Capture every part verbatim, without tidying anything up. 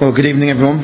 Well, good evening, everyone.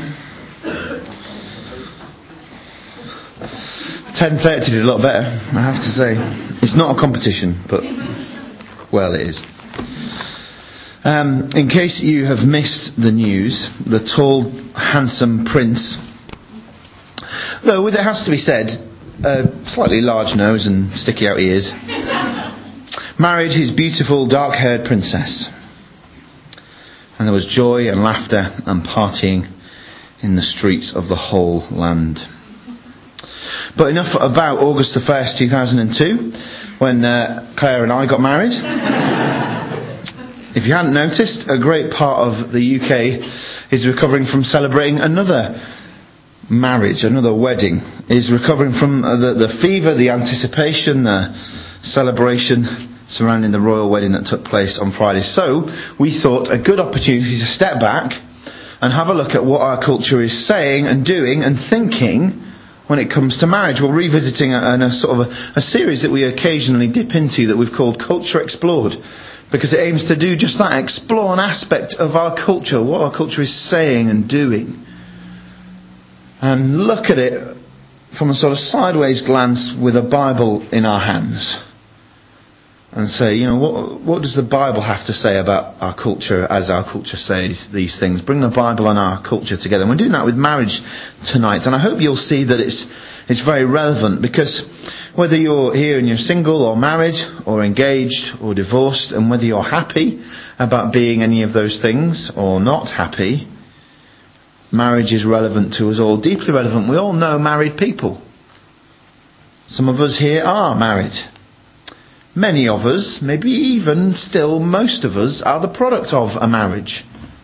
ten thirty did a lot better, I have to say. It's not a competition, but, well, it is. Um, in case you have missed the news, the tall, handsome prince, though with it has to be said, a slightly large nose and sticky out ears, married his beautiful dark-haired princess. And there was joy and laughter and partying in the streets of the whole land. But enough about August the first, two thousand two, when uh, Claire and I got married. If you hadn't noticed, a great part of the U K is recovering from celebrating another marriage, another wedding. Is recovering from the, the fever, the anticipation, the celebration surrounding the royal wedding that took place on Friday. So we thought a good opportunity to step back and have a look at what our culture is saying and doing and thinking when it comes to marriage. We're revisiting a, a sort of a, a series that we occasionally dip into that we've called Culture Explored, because it aims to do just that, explore an aspect of our culture, what our culture is saying and doing, and look at it from a sort of sideways glance with a Bible in our hands and say, you know, what what does the Bible have to say about our culture as our culture says these things? Bring the Bible and our culture together. And we're doing that with marriage tonight. And I hope you'll see that it's it's very relevant, because whether you're here and you're single or married or engaged or divorced, and whether you're happy about being any of those things or not happy, marriage is relevant to us all, deeply relevant. We all know married people. Some of us here are married. Many of us, maybe even still most of us, are the product of a marriage.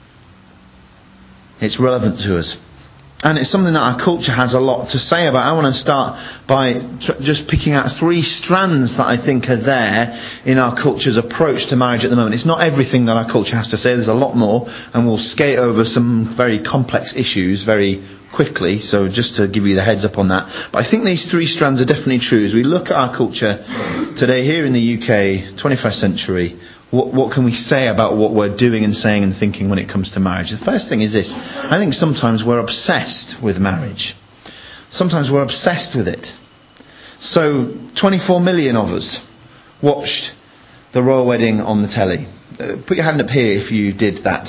It's relevant to us. And it's something that our culture has a lot to say about. I want to start by tr- just picking out three strands that I think are there in our culture's approach to marriage at the moment. It's not everything that our culture has to say. There's a lot more. And we'll skate over some very complex issues very quickly. So just to give you the heads up on that. But I think these three strands are definitely true. As we look at our culture today here in the U K, twenty-first century, What, what can we say about what we're doing and saying and thinking when it comes to marriage? The first thing is this. I think sometimes we're obsessed with marriage. Sometimes we're obsessed with it. So twenty-four million of us watched the royal wedding on the telly. Uh, put your hand up here if you did that.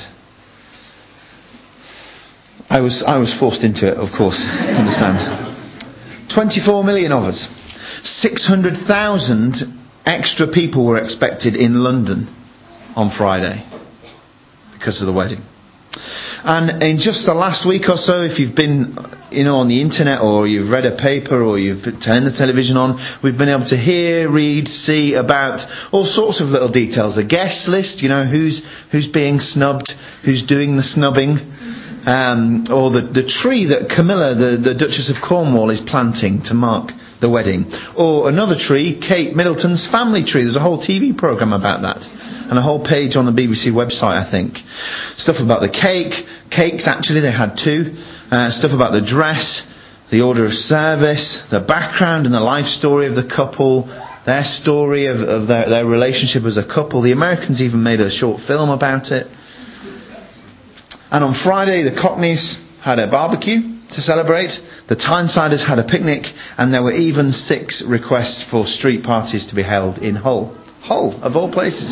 I was I was forced into it, of course. Understand. twenty-four million of us. six hundred thousand extra people were expected in London on Friday because of the wedding. And in just the last week or so, if you've been, you know, on the internet, or you've read a paper, or you've turned the television on, we've been able to hear, read, see about all sorts of little details. The guest list, you know, who's who's being snubbed, who's doing the snubbing, um, or the, the tree that Camilla, the, the Duchess of Cornwall, is planting to mark the wedding. Or another tree, Kate Middleton's family tree. There's a whole T V programme about that. And a whole page on the B B C website, I think. Stuff about the cake. Cakes, actually, they had two. Uh, stuff about the dress, the order of service, the background and the life story of the couple, their story of, of their, their relationship as a couple. The Americans even made a short film about it. And on Friday, the Cockneys had a barbecue to celebrate. The Tynesiders had a picnic, and there were even six requests for street parties to be held in Hull. Hull, of all places.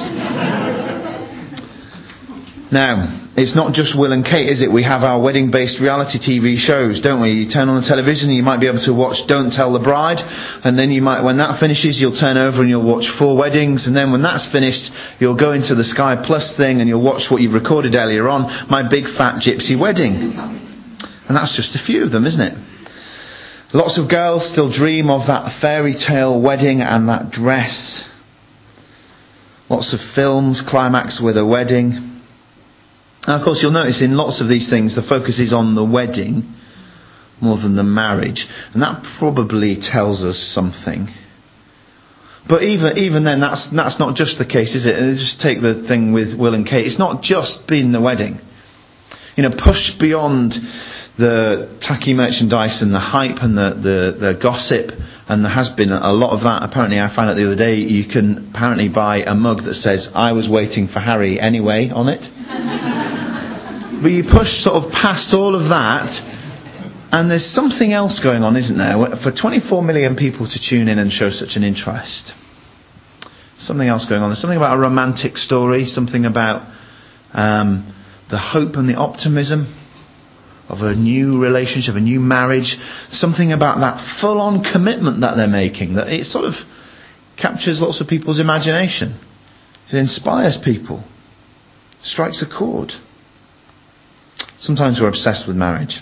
Now, it's not just Will and Kate, is it? We have our wedding-based reality T V shows, don't we? You turn on the television and you might be able to watch Don't Tell the Bride, and then you might, when that finishes, you'll turn over and you'll watch Four Weddings, and then when that's finished, you'll go into the Sky Plus thing and you'll watch what you've recorded earlier on, My Big Fat Gypsy Wedding. And that's just a few of them, isn't it? Lots of girls still dream of that fairy tale wedding and that dress. Lots of films climax with a wedding. Now, of course, you'll notice in lots of these things, the focus is on the wedding more than the marriage. And that probably tells us something. But even even then, that's that's not just the case, is it? Just take the thing with Will and Kate. It's not just been the wedding. You know, push beyond the tacky merchandise and the hype and the, the, the gossip, and there has been a lot of that. Apparently, I found out the other day, you can apparently buy a mug that says, I was waiting for Harry anyway, on it. But you push sort of past all of that, and there's something else going on, isn't there? For twenty-four million people to tune in and show such an interest. Something else going on. There's something about a romantic story, something about um, the hope and the optimism of a new relationship, a new marriage. Something about that full-on commitment that they're making, that it sort of captures lots of people's imagination. It inspires people. Strikes a chord. Sometimes we're obsessed with marriage.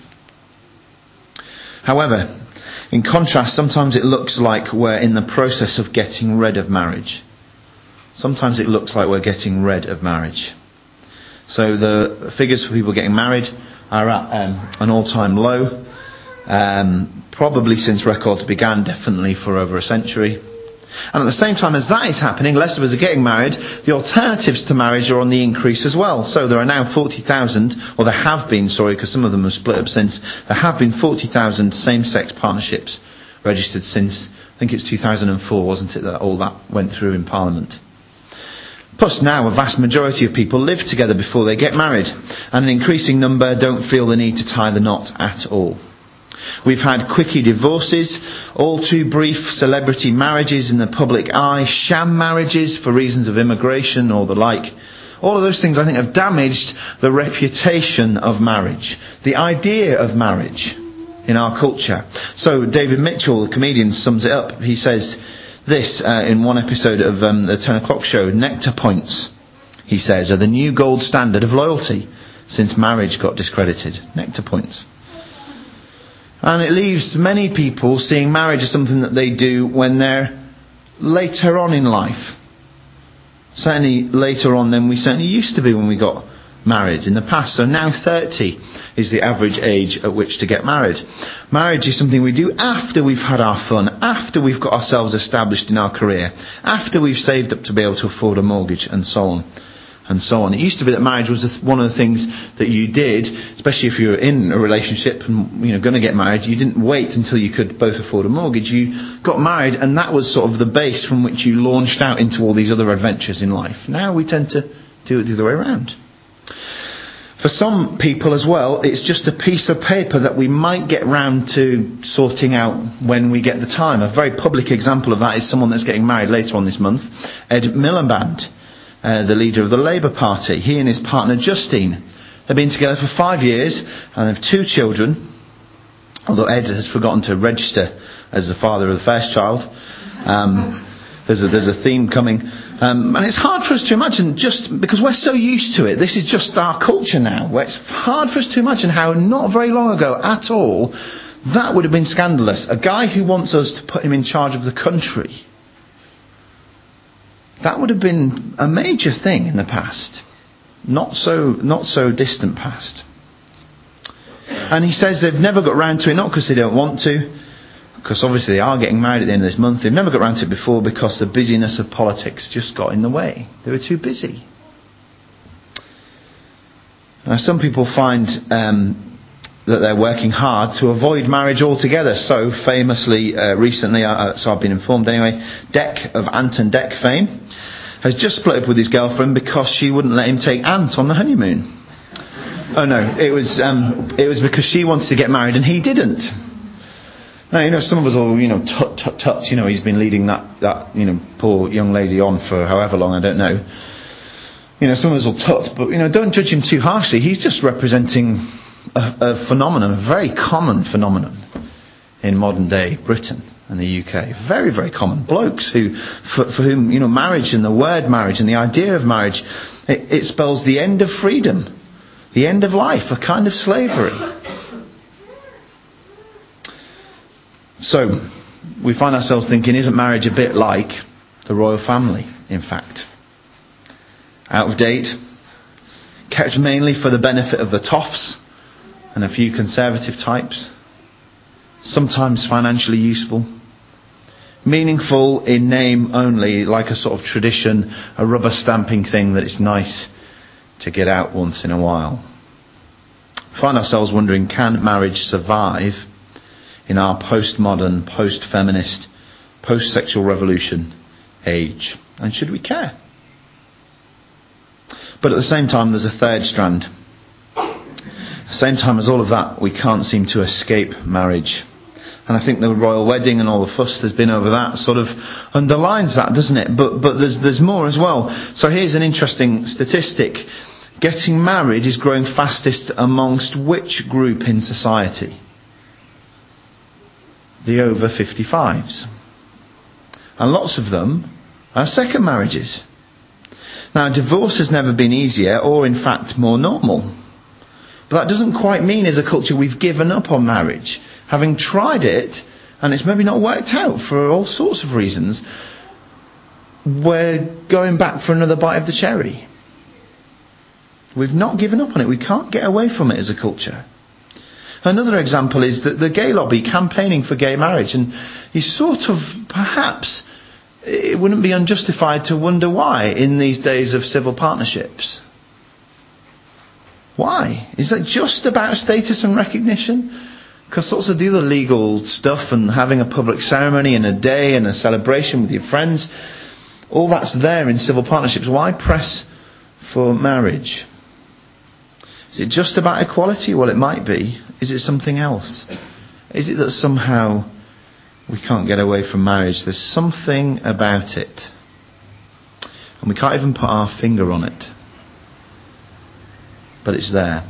However, in contrast, sometimes it looks like we're in the process of getting rid of marriage. Sometimes it looks like we're getting rid of marriage. So the figures for people getting married are at um, an all-time low. Um, probably since records began, definitely for over a century. And at the same time as that is happening, less of us are getting married, the alternatives to marriage are on the increase as well. So there are now forty thousand, or there have been, sorry, because some of them have split up since, there have been forty thousand same-sex partnerships registered since, I think it's two thousand four, wasn't it, that all that went through in Parliament. Plus now a vast majority of people live together before they get married, and an increasing number don't feel the need to tie the knot at all. We've had quickie divorces, all too brief celebrity marriages in the public eye, sham marriages for reasons of immigration or the like. All of those things, I think, have damaged the reputation of marriage, the idea of marriage in our culture. So David Mitchell, the comedian, sums it up. He says this uh, in one episode of um, the ten o'clock show, nectar points, he says, are the new gold standard of loyalty since marriage got discredited. Nectar points. And it leaves many people seeing marriage as something that they do when they're later on in life. Certainly later on than we certainly used to be when we got married in the past. So now thirty is the average age at which to get married. Marriage is something we do after we've had our fun, after we've got ourselves established in our career, after we've saved up to be able to afford a mortgage, and so on. And so on. It used to be that marriage was one of the things that you did, especially if you were in a relationship and you know going to get married. You didn't wait until you could both afford a mortgage. You got married, and that was sort of the base from which you launched out into all these other adventures in life. Now we tend to do it the other way around. For some people as well, it's just a piece of paper that we might get round to sorting out when we get the time. A very public example of that is someone that's getting married later on this month, Ed Miliband. Uh, the leader of the Labour Party. He and his partner Justine have been together for five years and have two children, although Ed has forgotten to register as the father of the first child. Um, there's, a, there's a theme coming. Um, and it's hard for us to imagine, just because we're so used to it. This is just our culture now. Where it's hard for us to imagine how not very long ago at all that would have been scandalous. A guy who wants us to put him in charge of the country. That would have been a major thing in the past. Not so not so distant past. And he says they've never got round to it, not because they don't want to, because obviously they are getting married at the end of this month. They've never got round to it before because the busyness of politics just got in the way. They were too busy. Now some people find um, that they're working hard to avoid marriage altogether. So famously, uh, recently, uh, so I've been informed anyway, Dec of Ant and Dec fame has just split up with his girlfriend because she wouldn't let him take Ant on the honeymoon. Oh no, it was um, it was because she wanted to get married and he didn't. Now, you know, some of us will, you know, tut, tut, tut, you know, he's been leading that, that, you know, poor young lady on for however long, I don't know. You know, some of us will tut, but, you know, don't judge him too harshly. He's just representing a, a phenomenon, a very common phenomenon in modern day Britain and the U K. Very, very common. Blokes who, for, for whom, you know, marriage and the word marriage and the idea of marriage, it, it spells the end of freedom, the end of life, a kind of slavery. So, we find ourselves thinking, isn't marriage a bit like the royal family, in fact? Out of date, kept mainly for the benefit of the toffs and a few conservative types, sometimes financially useful, meaningful in name only, like a sort of tradition, a rubber stamping thing that it's nice to get out once in a while. Find ourselves wondering, can marriage survive in our postmodern, post-feminist, post-sexual revolution age? And should we care? But at the same time, there's a third strand. the same time as all of that, we can't seem to escape marriage. And I think the royal wedding and all the fuss there's been over that sort of underlines that, doesn't it? But but there's there's more as well. So here's an interesting statistic. Getting married is growing fastest amongst which group in society? The over fifty-fives. And lots of them are second marriages. Now, divorce has never been easier or, in fact, more normal. But that doesn't quite mean as a culture we've given up on marriage. Having tried it, and it's maybe not worked out for all sorts of reasons, we're going back for another bite of the cherry. We've not given up on it. We can't get away from it as a culture. Another example is that the gay lobby campaigning for gay marriage, and you sort of, perhaps, it wouldn't be unjustified to wonder why in these days of civil partnerships. Why? Is that just about status and recognition? Because lots of the other legal stuff and having a public ceremony and a day and a celebration with your friends, all that's there in civil partnerships. Why press for marriage? Is it just about equality? Well, it might be. Is it something else? Is it that somehow we can't get away from marriage? There's something about it. And we can't even put our finger on it. But it's there.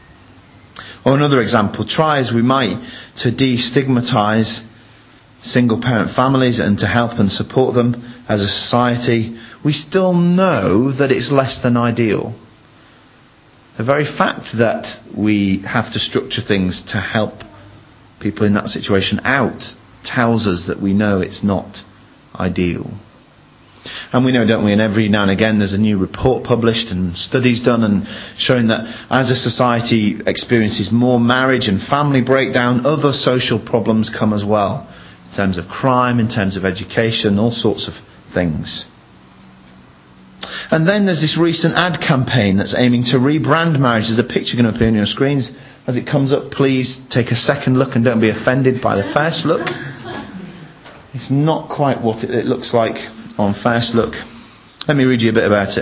Or another example, try as we might to destigmatise single parent families and to help and support them as a society, we still know that it's less than ideal. The very fact that we have to structure things to help people in that situation out tells us that we know it's not ideal. And we know, don't we, and every now and again there's a new report published and studies done and showing that as a society experiences more marriage and family breakdown, other social problems come as well. In terms of crime, in terms of education, all sorts of things. And then there's this recent ad campaign that's aiming to rebrand marriage. There's a picture going to appear on your screens. As it comes up, please take a second look and don't be offended by the first look. It's not quite what it looks like on first look. Let me read you a bit about it.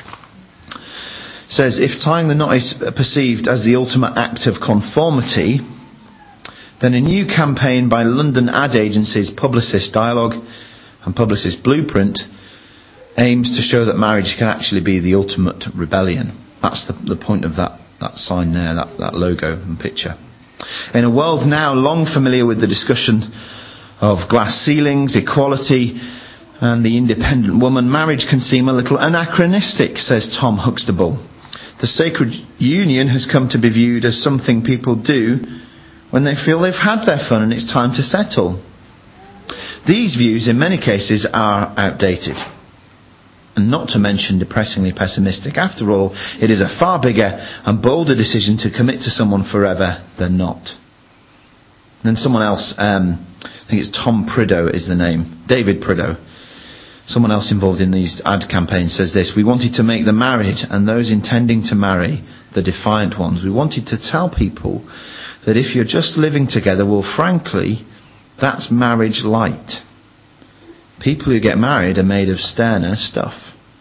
It says, if tying the knot is perceived as the ultimate act of conformity, then a new campaign by London ad agencies Publicis Dialogue and Publicis Blueprint aims to show that marriage can actually be the ultimate rebellion. That's the, the point of that, that sign there, that, that logo and picture. In a world now long familiar with the discussion of glass ceilings, equality, and the independent woman, marriage can seem a little anachronistic, says Tom Huxtable. The sacred union has come to be viewed as something people do when they feel they've had their fun and it's time to settle. These views, in many cases, are outdated. And not to mention depressingly pessimistic. After all, it is a far bigger and bolder decision to commit to someone forever than not. And then someone else, um, I think it's Tom Prideaux is the name, David Prideaux, someone else involved in these ad campaigns says this: we wanted to make the married and those intending to marry the defiant ones. We wanted to tell people that if you're just living together, well, frankly, that's marriage light. People who get married are made of sterner stuff.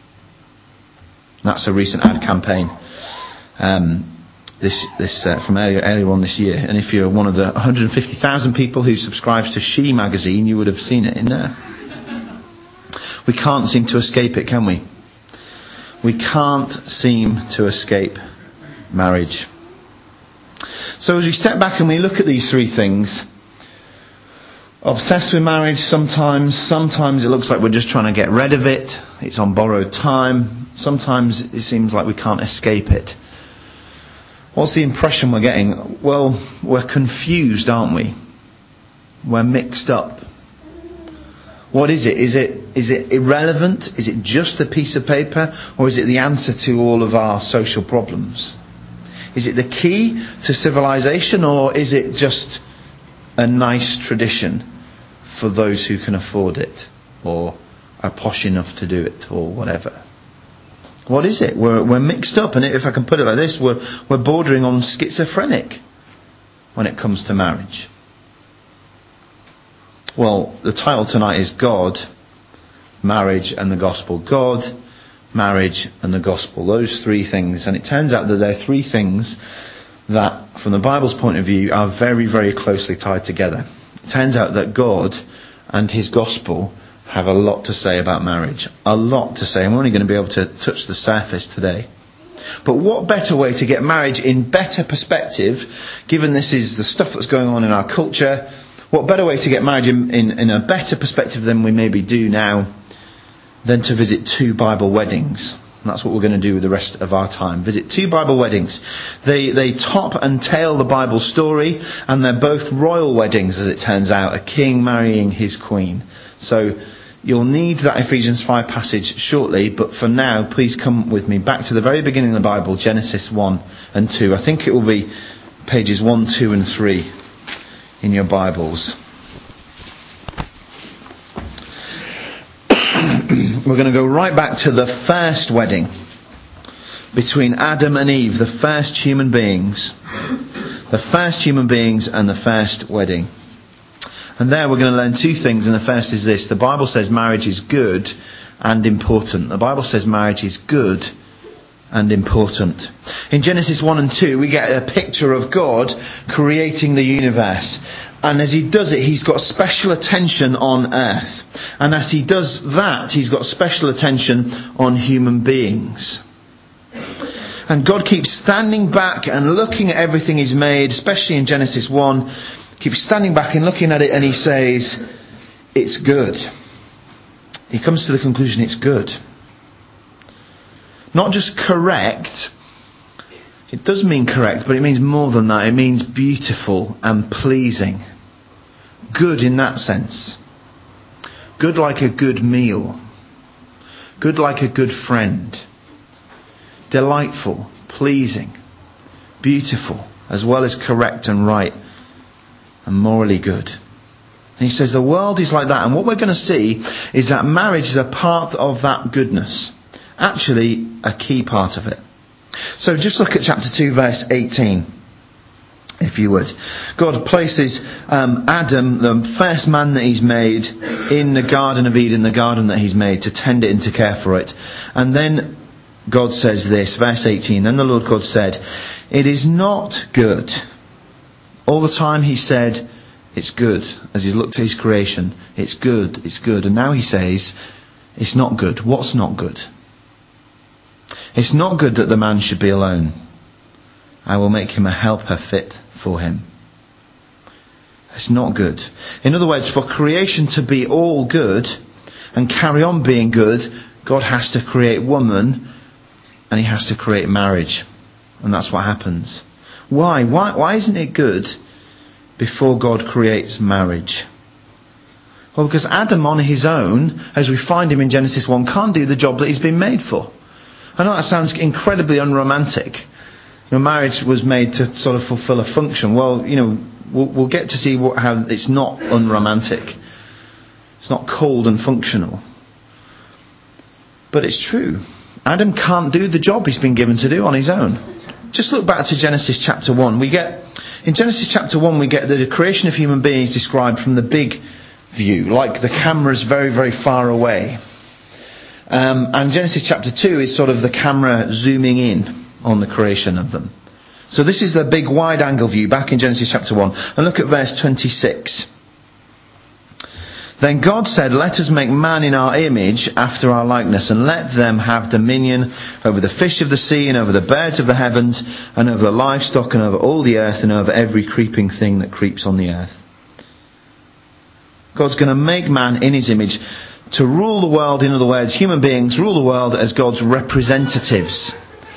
That's a recent ad campaign um, this this uh, from earlier, earlier on this year. And if you're one of the one hundred fifty thousand people who subscribes to She magazine, you would have seen it in there. We can't seem to escape it, can we? We can't seem to escape marriage. So as we step back and we look at these three things, obsessed with marriage sometimes, sometimes it looks like we're just trying to get rid of it, it's on borrowed time, sometimes it seems like we can't escape it. What's the impression we're getting? Well, we're confused, aren't we? We're mixed up. What is it? Is it is it irrelevant? Is it just a piece of paper? Or is it the answer to all of our social problems? Is it the key to civilization? Or is it just a nice tradition for those who can afford it? Or are posh enough to do it? Or whatever? What is it? We're, we're mixed up. And if I can put it like this, we're, we're bordering on schizophrenic when it comes to marriage. Well, the title tonight is God, Marriage and the Gospel. God, Marriage and the Gospel. Those three things. And it turns out that there are three things that, from the Bible's point of view, are very, very closely tied together. It turns out that God and his gospel have a lot to say about marriage. A lot to say. I'm only going to be able to touch the surface today. But what better way to get marriage in better perspective, given this is the stuff that's going on in our culture, what better way to get marriage in, in, in a better perspective than we maybe do now, than to visit two Bible weddings. And that's what we're going to do with the rest of our time. Visit two Bible weddings. They they top and tail the Bible story, and they're both royal weddings, as it turns out, a king marrying his queen. So you'll need that Ephesians five passage shortly, but for now, please come with me back to the very beginning of the Bible, Genesis one and two. I think it will be pages one, two and three in your Bibles. We're going to go right back to the first wedding between Adam and Eve, the first human beings. The first human beings and the first wedding. And there we're going to learn two things, and the first is this. The Bible says marriage is good and important. The Bible says marriage is good and important. In Genesis one and two, we get a picture of God creating the universe. And as he does it, he's got special attention on earth. And as he does that, he's got special attention on human beings. And God keeps standing back and looking at everything he's made, especially in Genesis one. Keeps standing back and looking at it, and he says, it's good. He comes to the conclusion it's good. Not just correct. It does mean correct, but it means more than that. It means beautiful and pleasing. Good in that sense. Good like a good meal. Good like a good friend. Delightful, pleasing, beautiful, as well as correct and right and morally good. And he says the world is like that. And what we're going to see is that marriage is a part of that goodness. Actually, a key part of it. So just look at chapter two, verse eighteen, if you would. God places um, Adam, the first man that he's made, in the Garden of Eden, the garden that he's made, to tend it and to care for it. And then God says this, verse eighteen, then the Lord God said, it is not good. All the time he said, it's good. As he's looked at his creation, it's good, it's good. And now he says, it's not good. What's not good? It's not good that the man should be alone. I will make him a helper fit for him. It's not good. In other words, for creation to be all good and carry on being good, God has to create woman and he has to create marriage. And that's what happens. Why? Why, why isn't it good before God creates marriage? Well, because Adam on his own, as we find him in Genesis one, can't do the job that he's been made for. I know that sounds incredibly unromantic. You know, marriage was made to sort of fulfill a function. Well, you know, we'll, we'll get to see what, how it's not unromantic. It's not cold and functional. But it's true. Adam can't do the job he's been given to do on his own. Just look back to Genesis chapter one. We get, in Genesis chapter one, we get the creation of human beings described from the big view, like the camera's very, very far away. Um, and Genesis chapter two is sort of the camera zooming in on the creation of them. So this is the big wide angle view back in Genesis chapter one. And look at verse twenty-six. Then God said, let us make man in our image after our likeness, and let them have dominion over the fish of the sea, and over the birds of the heavens, and over the livestock, and over all the earth, and over every creeping thing that creeps on the earth. God's going to make man in his image to rule the world. In other words, human beings rule the world as God's representatives.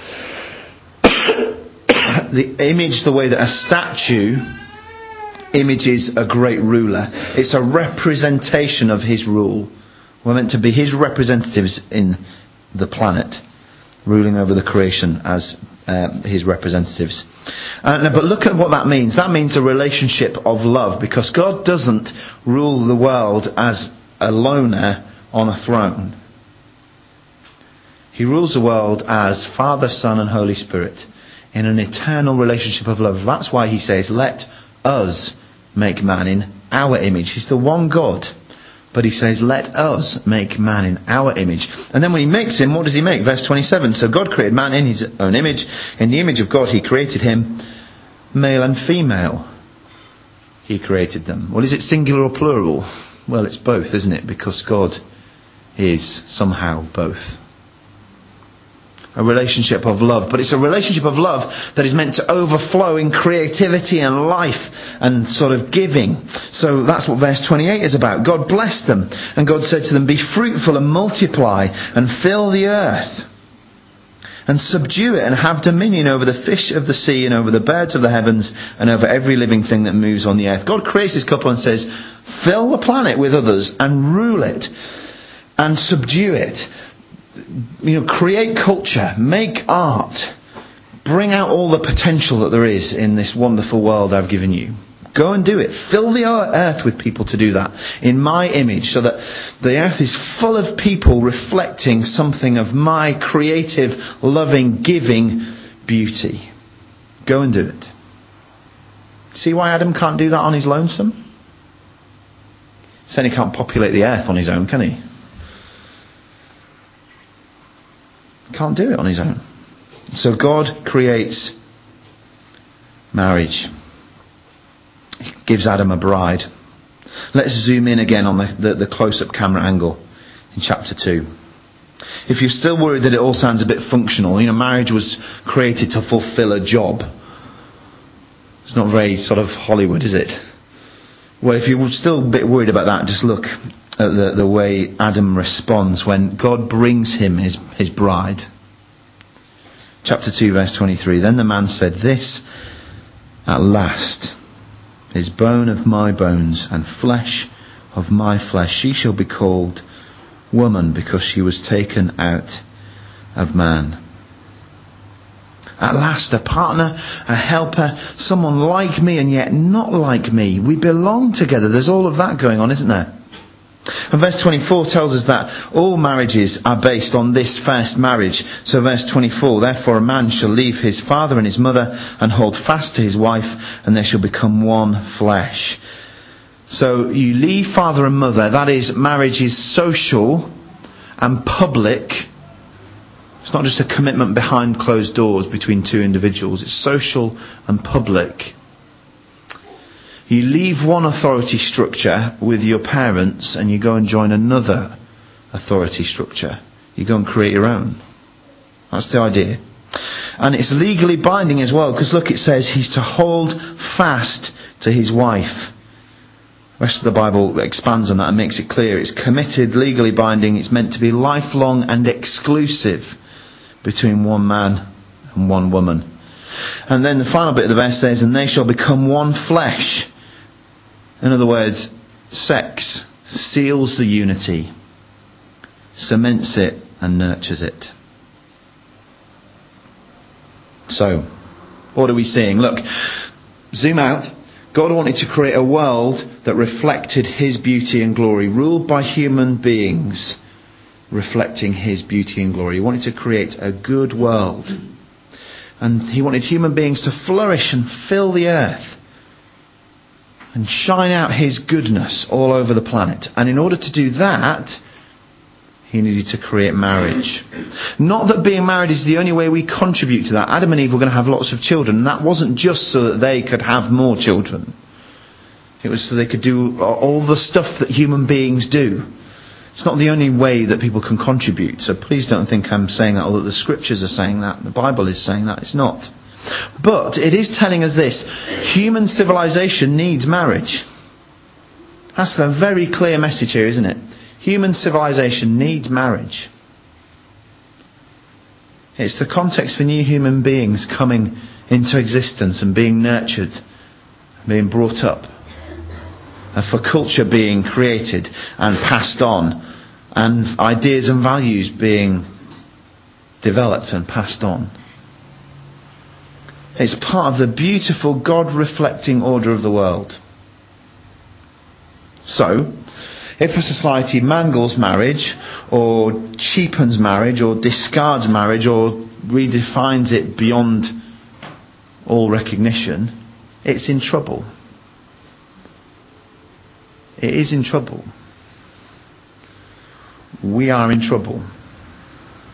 The image, the way that a statue images a great ruler. It's a representation of his rule. We're meant to be his representatives in the planet, ruling over the creation as uh, his representatives. Uh, no, but look at what that means. That means a relationship of love, because God doesn't rule the world as a loner on a throne. He rules the world as Father, Son and Holy Spirit in an eternal relationship of love. That's why he says, let us make man in our image. He's the one God. But he says, let us make man in our image. And then when he makes him, what does he make? Verse twenty-seven. So God created man in his own image. In the image of God he created him. Male and female, he created them. Well, is it singular or plural? Well, it's both, isn't it? Because God is somehow both. A relationship of love. But it's a relationship of love that is meant to overflow in creativity and life and sort of giving. So that's what verse twenty-eight is about. God blessed them, and God said to them, "Be fruitful and multiply and fill the earth and subdue it and have dominion over the fish of the sea and over the birds of the heavens and over every living thing that moves on the earth." God creates this couple and says, fill the planet with others and rule it and subdue it. You know, create culture, make art, bring out all the potential that there is in this wonderful world I've given you. Go and do it. Fill the earth with people to do that in my image, so that the earth is full of people reflecting something of my creative, loving, giving beauty. Go and do it. See why Adam can't do that on his lonesome? Saying he can't populate the earth on his own, can he? Can't do it on his own. So God creates marriage. He gives Adam a bride. Let's zoom in again on the, the, the close-up camera angle in chapter two. If you're still worried that it all sounds a bit functional, you know, marriage was created to fulfill a job. It's not very sort of Hollywood, is it? Well, if you're still a bit worried about that, just look at the, the way Adam responds when God brings him his, his bride. Chapter two, verse twenty-three. Then the man said, "This at last is bone of my bones and flesh of my flesh. She shall be called woman, because she was taken out of man." At last, a partner, a helper, someone like me and yet not like me. We belong together. There's all of that going on, isn't there? And verse twenty-four tells us that all marriages are based on this first marriage. So verse twenty-four, "Therefore a man shall leave his father and his mother and hold fast to his wife, and they shall become one flesh." So you leave father and mother. That is, marriage is social and public. It's not just a commitment behind closed doors between two individuals. It's social and public. You leave one authority structure with your parents and you go and join another authority structure. You go and create your own. That's the idea. And it's legally binding as well, because look, it says he's to hold fast to his wife. The rest of the Bible expands on that and makes it clear. It's committed, legally binding. It's meant to be lifelong and exclusive between one man and one woman. And then the final bit of the verse says, "And they shall become one flesh." In other words, sex seals the unity, cements it and nurtures it. So, what are we seeing? Look, zoom out. God wanted to create a world that reflected his beauty and glory, ruled by human beings reflecting his beauty and glory. He wanted to create a good world. And he wanted human beings to flourish and fill the earth and shine out his goodness all over the planet. And in order to do that, he needed to create marriage. Not that being married is the only way we contribute to that. Adam and Eve were going to have lots of children, and that wasn't just so that they could have more children. It was so they could do all the stuff that human beings do. It's not the only way that people can contribute. So please don't think I'm saying that, or that the scriptures are saying that. The Bible is saying that. It's not. But it is telling us this. Human civilization needs marriage. That's the very clear message here, isn't it? Human civilization needs marriage. It's the context for new human beings coming into existence and being nurtured, being brought up. And for culture being created and passed on, and ideas and values being developed and passed on. It's part of the beautiful God-reflecting order of the world. So, if a society mangles marriage, or cheapens marriage, or discards marriage, or redefines it beyond all recognition, it's in trouble. It is in trouble. We are in trouble.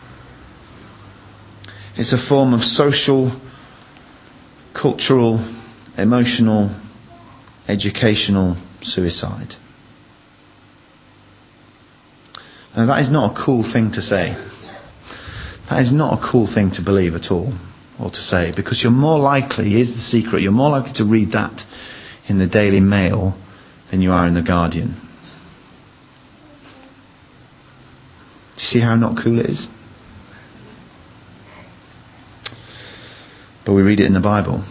It's a form of social, cultural emotional, educational suicide. Now that is not a cool thing to say. That is not a cool thing to believe at all, or to say, because you're more likely, here's the secret, you're more likely to read that in the Daily Mail than you are in the Guardian. Do you see how not cool it is? But we read it in the Bible.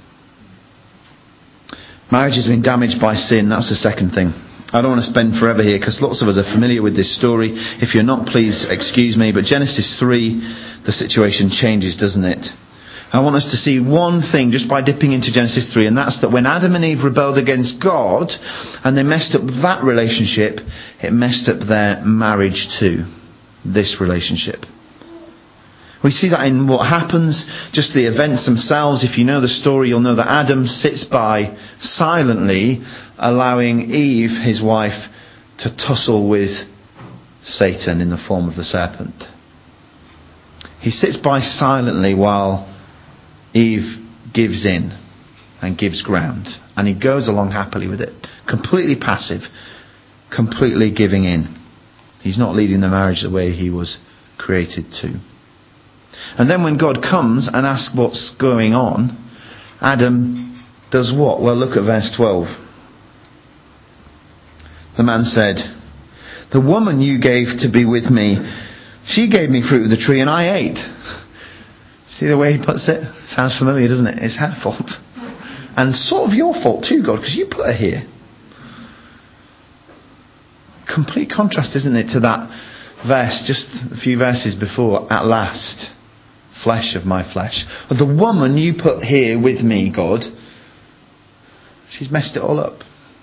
Marriage has been damaged by sin. That's the second thing. I don't want to spend forever here because lots of us are familiar with this story. If you're not, please excuse me. But Genesis three, the situation changes, doesn't it? I want us to see one thing just by dipping into Genesis three, and that's that when Adam and Eve rebelled against God and they messed up that relationship, it messed up their marriage too. This relationship. We see that in what happens, just the events themselves. If you know the story, you'll know that Adam sits by silently, allowing Eve, his wife, to tussle with Satan in the form of the serpent. He sits by silently while Eve gives in and gives ground. And he goes along happily with it. Completely passive. Completely giving in. He's not leading the marriage the way he was created to. And then when God comes and asks what's going on, Adam does what? Well, look at verse twelve. The man said, "The woman you gave to be with me, she gave me fruit of the tree and I ate." See the way he puts it? Sounds familiar, doesn't it? It's her fault. And sort of your fault too, God, because you put her here. Complete contrast, isn't it, to that verse just a few verses before, at last. Flesh of my flesh. But the woman you put here with me, God, she's messed it all up.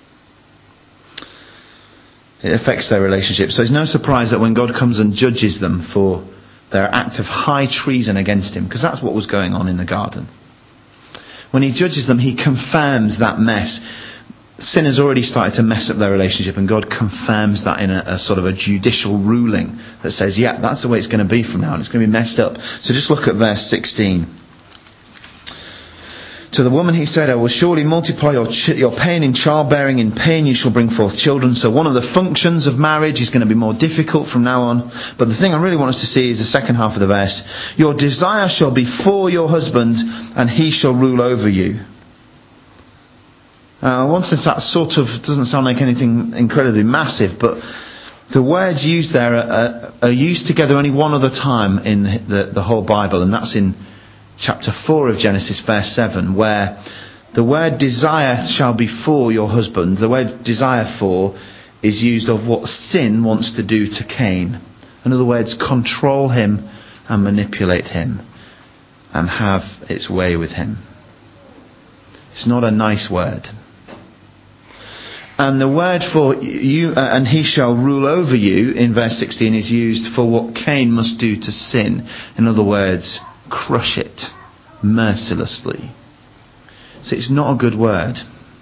It affects their relationship. So it's no surprise that when God comes and judges them for their act of high treason against him, because that's what was going on in the garden. When he judges them, he confirms that mess. Sin has already started to mess up their relationship, and God confirms that in a, a sort of a judicial ruling that says, yeah, that's the way it's going to be from now, and it's going to be messed up. So just look at verse sixteen. To the woman he said, I will surely multiply your, ch- your pain in childbearing. In pain you shall bring forth children. So one of the functions of marriage is going to be more difficult from now on. But the thing I really want us to see is the second half of the verse. Your desire shall be for your husband, and he shall rule over you. Uh, one sense that sort of doesn't sound like anything incredibly massive, but the words used there are, are, are used together only one other time in the, the whole Bible, and that's in chapter four of Genesis, verse seven, where the word desire shall be for your husband. The word desire for is used of what sin wants to do to Cain. In other words, control him and manipulate him and have its way with him. It's not a nice word. And the word for you, uh, and he shall rule over you, in verse sixteen, is used for what Cain must do to sin. In other words, crush it mercilessly. So it's not a good word.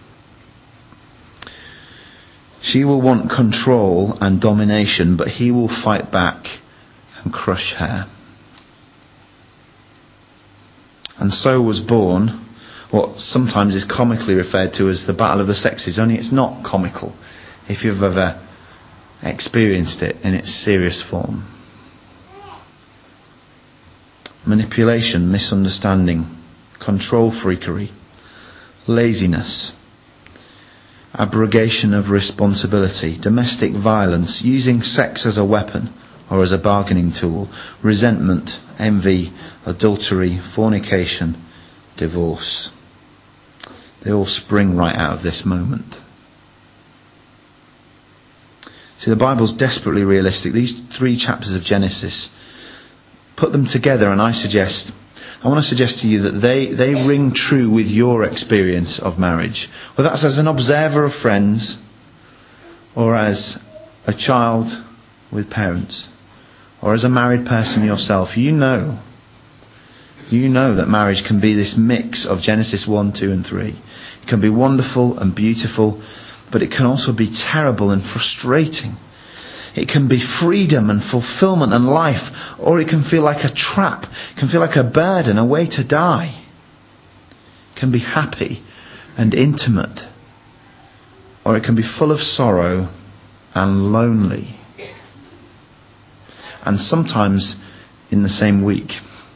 She will want control and domination, but he will fight back and crush her. And so was born what sometimes is comically referred to as the battle of the sexes, only it's not comical if you've ever experienced it in its serious form. Manipulation, misunderstanding, control freakery, laziness, abrogation of responsibility, domestic violence, using sex as a weapon or as a bargaining tool, resentment, envy, adultery, fornication, divorce. They all spring right out of this moment. See, the Bible's desperately realistic. These three chapters of Genesis, put them together, and I suggest, I want to suggest to you that they, they ring true with your experience of marriage. Whether that's as an observer of friends, or as a child with parents, or as a married person yourself. You know, you know that marriage can be this mix of Genesis one, two and three. It can be wonderful and beautiful, but it can also be terrible and frustrating. It can be freedom and fulfillment and life, or it can feel like a trap. It can feel like a burden, a way to die. It can be happy and intimate, or it can be full of sorrow and lonely, and sometimes in the same week.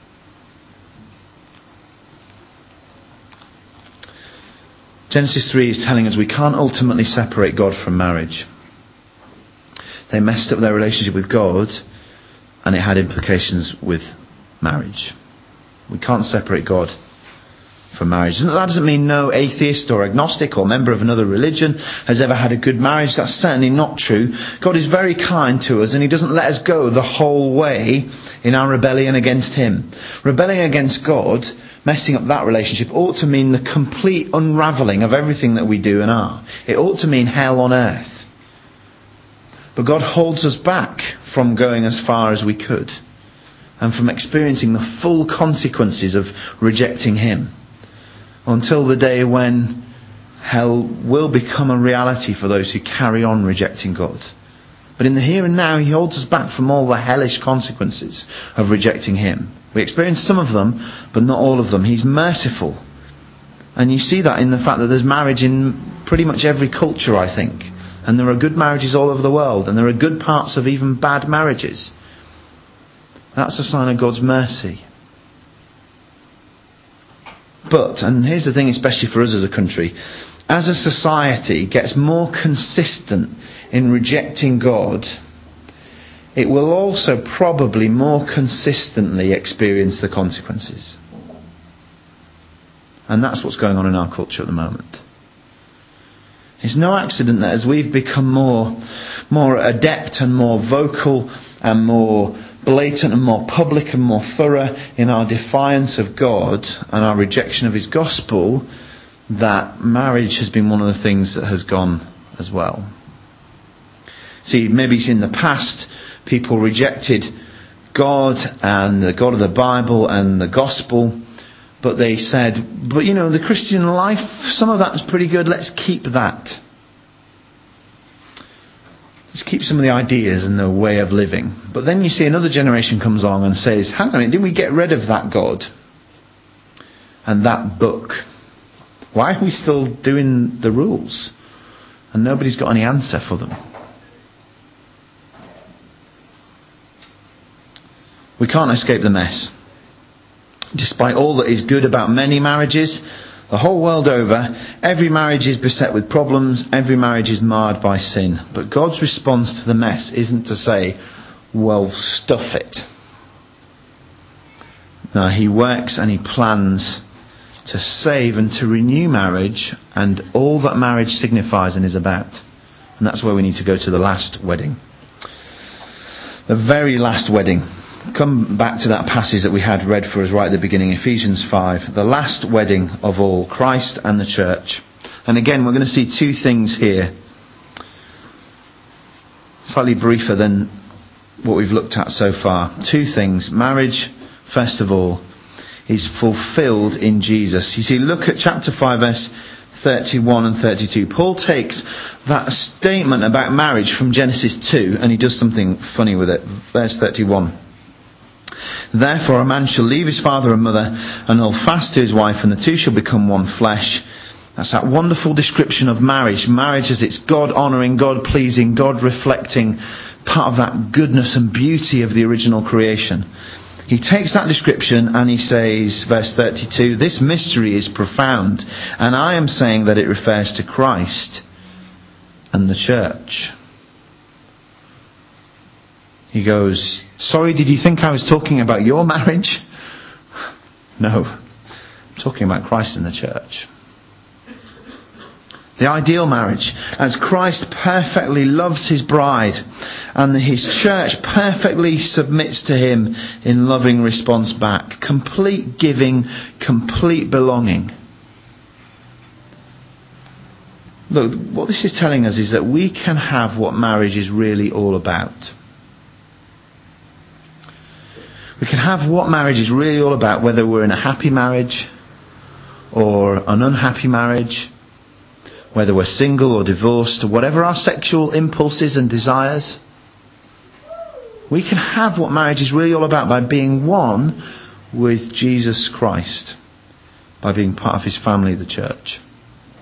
Genesis three is telling us we can't ultimately separate God from marriage. They messed up their relationship with God, and it had implications with marriage. We can't separate God from marriage. That doesn't mean no atheist or agnostic or member of another religion has ever had a good marriage. That's certainly not true. God is very kind to us, and he doesn't let us go the whole way in our rebellion against him. Rebelling against God, messing up that relationship, ought to mean the complete unravelling of everything that we do and are. It ought to mean hell on earth. But God holds us back from going as far as we could, and from experiencing the full consequences of rejecting him, until the day when hell will become a reality for those who carry on rejecting God. But in the here and now, he holds us back from all the hellish consequences of rejecting him. We experience some of them, but not all of them. He's merciful. And you see that in the fact that there's marriage in pretty much every culture, I think. And there are good marriages all over the world, and there are good parts of even bad marriages. That's a sign of God's mercy. But, and here's the thing, especially for us as a country, as a society gets more consistent in rejecting God, it will also probably more consistently experience the consequences. And that's what's going on in our culture at the moment. It's no accident that as we've become more, more adept and more vocal and more blatant and more public and more thorough in our defiance of God and our rejection of his gospel, that marriage has been one of the things that has gone as well. See, maybe in the past people rejected God and the God of the Bible and the gospel, but they said, but you know, the Christian life, some of that's pretty good, let's keep that. Let's keep some of the ideas and the way of living. But then you see another generation comes along and says, hang on a minute, didn't we get rid of that God and that book? Why are we still doing the rules? And nobody's got any answer for them. We can't escape the mess. Despite all that is good about many marriages, the whole world over, every marriage is beset with problems, every marriage is marred by sin. But God's response to the mess isn't to say, well, stuff it. No, he works and he plans to save and to renew marriage and all that marriage signifies and is about. And that's where we need to go to the last wedding. The very last wedding. Come back to that passage that we had read for us right at the beginning, Ephesians five. The last wedding of all, Christ and the church. And again, we're going to see two things here. Slightly briefer than what we've looked at so far. Two things. Marriage, first of all, is fulfilled in Jesus. You see, look at chapter five, verse thirty-one and thirty-two. Paul takes that statement about marriage from Genesis two and he does something funny with it. Verse thirty-one. Therefore a man shall leave his father and mother and hold fast to his wife, and the two shall become one flesh. That's that wonderful description of marriage. Marriage as it's God-honouring, God-pleasing, God-reflecting, part of that goodness and beauty of the original creation. He takes that description and he says, verse thirty-two, this mystery is profound, and I am saying that it refers to Christ and the church. He goes, sorry, did you think I was talking about your marriage? No, I'm talking about Christ and the church. The ideal marriage, as Christ perfectly loves his bride and his church perfectly submits to him in loving response back. Complete giving, complete belonging. Look, what this is telling us is that we can have what marriage is really all about. We can have what marriage is really all about, whether we're in a happy marriage or an unhappy marriage, whether we're single or divorced, or whatever our sexual impulses and desires. We can have what marriage is really all about by being one with Jesus Christ, by being part of his family, the church.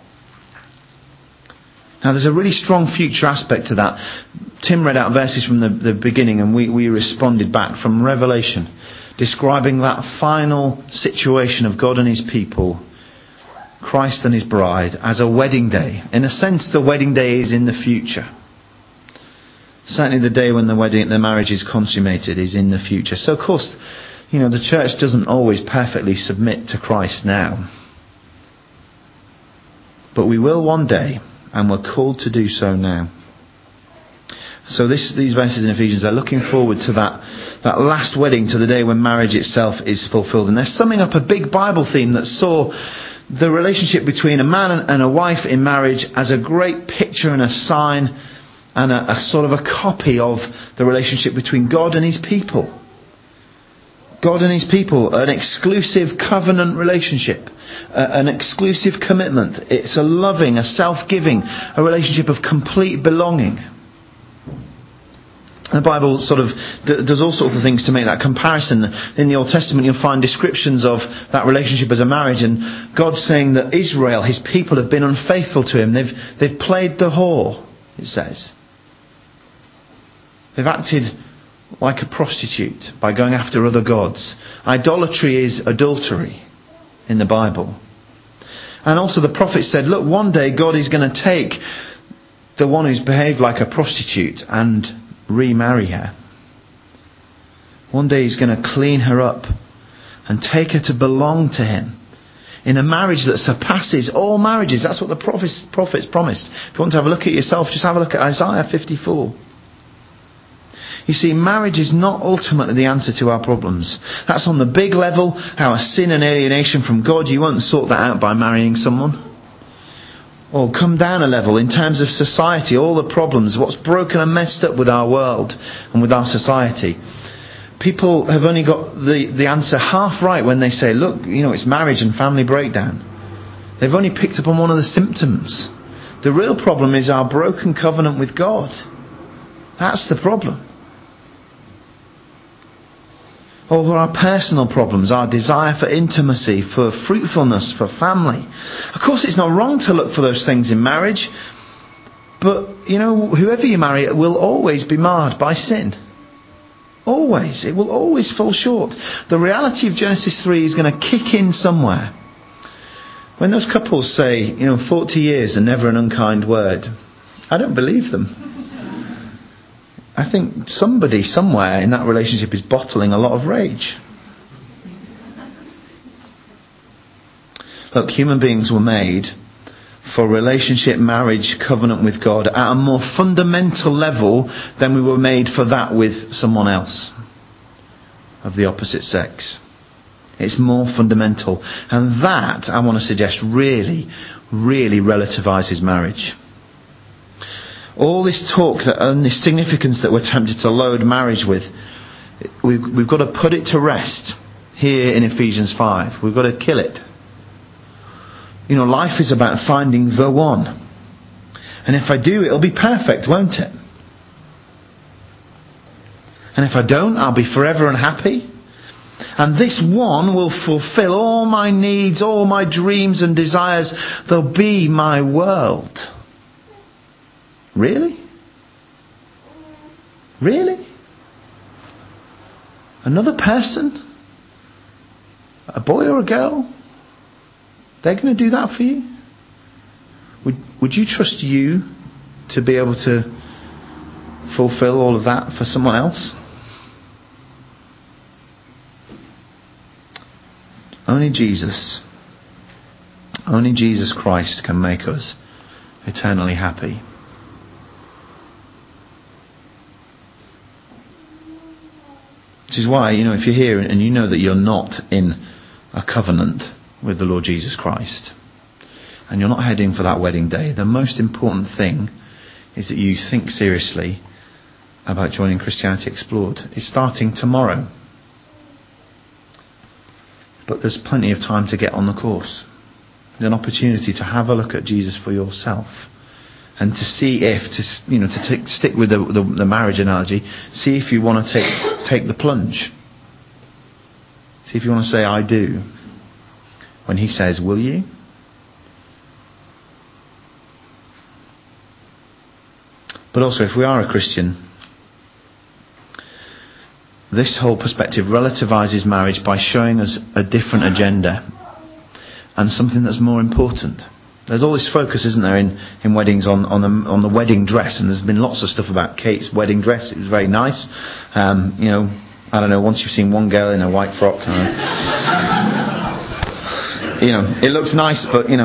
Now there's a really strong future aspect to that. Tim read out verses from the, the beginning, and we, we responded back from Revelation, describing that final situation of God and his people, Christ and his bride, as a wedding day. In a sense, the wedding day is in the future. Certainly the day when the wedding, the marriage is consummated is in the future. So of course, you know, the church doesn't always perfectly submit to Christ now. But we will one day, and we're called to do so now. So this, these verses in Ephesians are looking forward to that, that last wedding, to the day when marriage itself is fulfilled. And they're summing up a big Bible theme that saw the relationship between a man and a wife in marriage as a great picture and a sign and a, a sort of a copy of the relationship between God and his people. God and his people, an exclusive covenant relationship, uh, an exclusive commitment. It's a loving, a self-giving, a relationship of complete belonging. The Bible sort of d- does all sorts of things to make that comparison. In the Old Testament you'll find descriptions of that relationship as a marriage, and God saying that Israel, his people, have been unfaithful to him. They've, they've played the whore, it says. They've acted like a prostitute by going after other gods. Idolatry is adultery in the Bible. And also the prophet said, look, one day God is going to take the one who's behaved like a prostitute and remarry her. One day he's going to clean her up and take her to belong to him in a marriage that surpasses all marriages. That's what the prophets, prophets promised. If you want to have a look at yourself, just have a look at Isaiah fifty-four. You see, marriage is not ultimately the answer to our problems. That's on the big level, our sin and alienation from God. You won't sort that out by marrying someone. Or come down a level in terms of society, all the problems, what's broken and messed up with our world and with our society. People have only got the, the answer half right when they say, look, you know, it's marriage and family breakdown. They've only picked up on one of the symptoms. The real problem is our broken covenant with God. That's the problem. Over our personal problems, our desire for intimacy, for fruitfulness, for family. Of course, it's not wrong to look for those things in marriage, but, you know, whoever you marry will always be marred by sin. Always. It will always fall short. The reality of Genesis three is going to kick in somewhere. When those couples say, you know, forty years and never an unkind word, I don't believe them. I think somebody somewhere in that relationship is bottling a lot of rage. Look, human beings were made for relationship, marriage, covenant with God at a more fundamental level than we were made for that with someone else of the opposite sex. It's more fundamental. And that, I want to suggest, really, really relativises marriage. All this talk that, and this significance that we're tempted to load marriage with, we've, we've got to put it to rest here in Ephesians five. We've got to kill it. You know, life is about finding the one. And if I do, it'll be perfect, won't it? And if I don't, I'll be forever unhappy. And this one will fulfill all my needs, all my dreams and desires. They'll be my world. Really? Really? Another person? A boy or a girl? They're going to do that for you? Would, would you trust you to be able to fulfill all of that for someone else? Only Jesus, only Jesus Christ can make us eternally happy. Which is why, you know, if you're here and you know that you're not in a covenant with the Lord Jesus Christ, and you're not heading for that wedding day, the most important thing is that you think seriously about joining Christianity Explored. It's starting tomorrow. But there's plenty of time to get on the course. There's an opportunity to have a look at Jesus for yourself. And to see if, to you know, to take, stick with the, the, the marriage analogy, see if you want to take take the plunge. See if you want to say, I do. When he says, will you? But also, if we are a Christian, this whole perspective relativises marriage by showing us a different agenda and something that's more important. There's all this focus, isn't there, in, in weddings on on the, on the wedding dress, and there's been lots of stuff about Kate's wedding dress. It was very nice. Um, you know, I don't know, once you've seen one girl in a white frock, uh, you know, it looked nice, but, you know.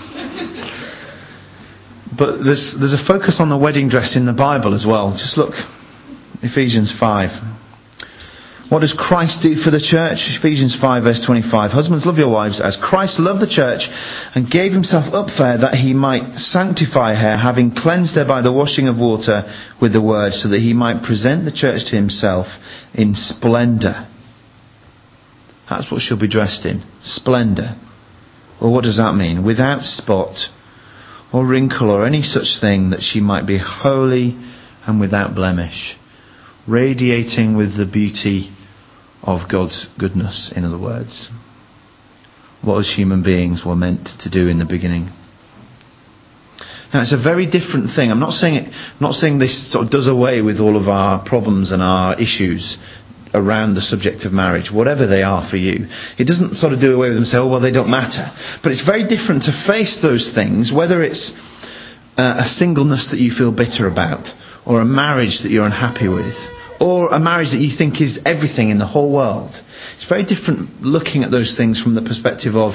But there's there's a focus on the wedding dress in the Bible as well. Just look, Ephesians five. What does Christ do for the church? Ephesians five verse twenty-five. Husbands, love your wives as Christ loved the church and gave himself up for her, that he might sanctify her, having cleansed her by the washing of water with the word, so that he might present the church to himself in splendour. That's what she'll be dressed in. Splendour. Well, what does that mean? Without spot or wrinkle or any such thing, that she might be holy and without blemish, radiating with the beauty of God's goodness, in other words. What us human beings were meant to do in the beginning. Now, it's a very different thing. I'm not saying it, I'm not saying this sort of does away with all of our problems and our issues around the subject of marriage, whatever they are for you. It doesn't sort of do away with them and say, oh, well, they don't matter. But it's very different to face those things, whether it's uh, a singleness that you feel bitter about, or a marriage that you're unhappy with, or a marriage that you think is everything in the whole world. It's very different looking at those things from the perspective of,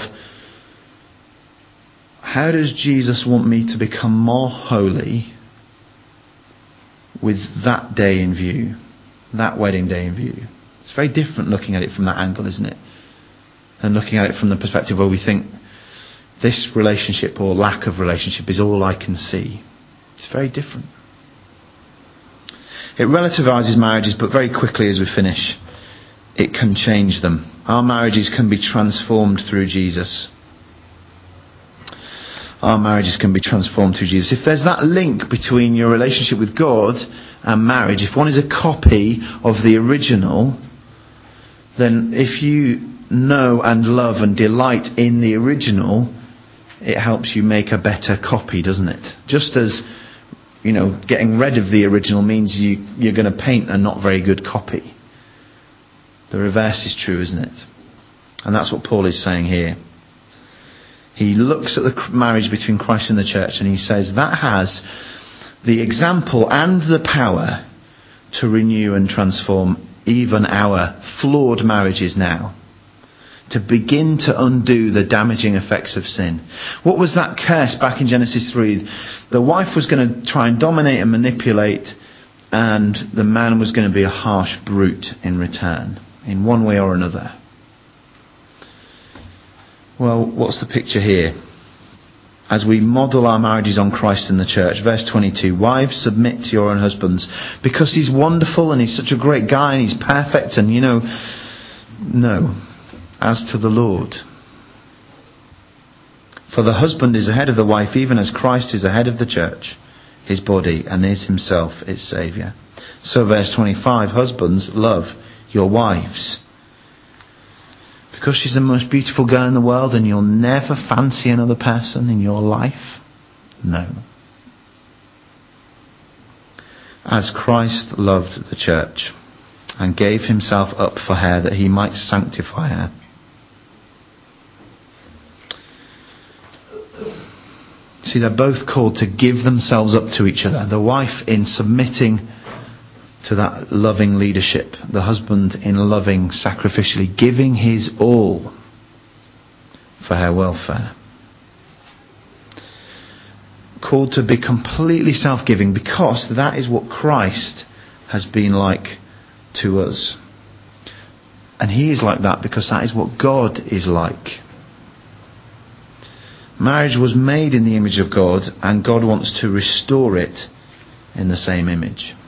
how does Jesus want me to become more holy with that day in view, that wedding day in view? It's very different looking at it from that angle, isn't it? And looking at it from the perspective where we think this relationship or lack of relationship is all I can see. It's very different. It relativises marriages, but very quickly as we finish, it can change them. Our marriages can be transformed through Jesus. Our marriages can be transformed through Jesus. If there's that link between your relationship with God and marriage, if one is a copy of the original, then if you know and love and delight in the original, it helps you make a better copy, doesn't it? Just as, you know, getting rid of the original means you, you're going to paint a not very good copy. The reverse is true, isn't it? And that's what Paul is saying here. He looks at the marriage between Christ and the church and he says that has the example and the power to renew and transform even our flawed marriages now. To begin to undo the damaging effects of sin. What was that curse back in Genesis three? The wife was going to try and dominate and manipulate, and the man was going to be a harsh brute in return, in one way or another. Well, what's the picture here? As we model our marriages on Christ and the church, verse twenty-two, wives, submit to your own husbands, because he's wonderful and he's such a great guy and he's perfect, and you know, no. As to the Lord. For the husband is the head of the wife, even as Christ is the head of the church, his body, and is himself its Saviour. So verse twenty-five, husbands, love your wives. Because she's the most beautiful girl in the world and you'll never fancy another person in your life? No. As Christ loved the church and gave himself up for her, that he might sanctify her. See, they're both called to give themselves up to each other. The wife in submitting to that loving leadership. The husband in loving sacrificially, giving his all for her welfare. Called to be completely self-giving, because that is what Christ has been like to us. And he is like that because that is what God is like. Marriage was made in the image of God, and God wants to restore it in the same image.